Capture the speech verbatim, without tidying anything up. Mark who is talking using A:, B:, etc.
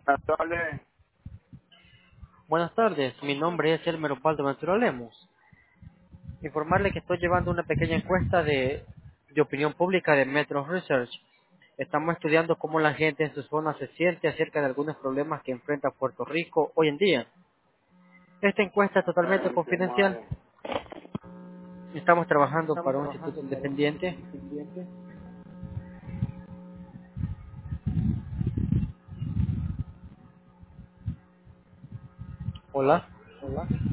A: Buenas tardes.
B: Buenas tardes, mi nombre es Elmer Osvaldo Ventura Lemos. Informarle que estoy llevando una pequeña encuesta de, de opinión pública de Metro Research. Estamos estudiando cómo la gente en su zona se siente acerca de algunos problemas que enfrenta Puerto Rico hoy en día. Esta encuesta es totalmente
A: Ay, qué
B: confidencial.
A: malo.
B: Estamos trabajando para un instituto independiente. Hola.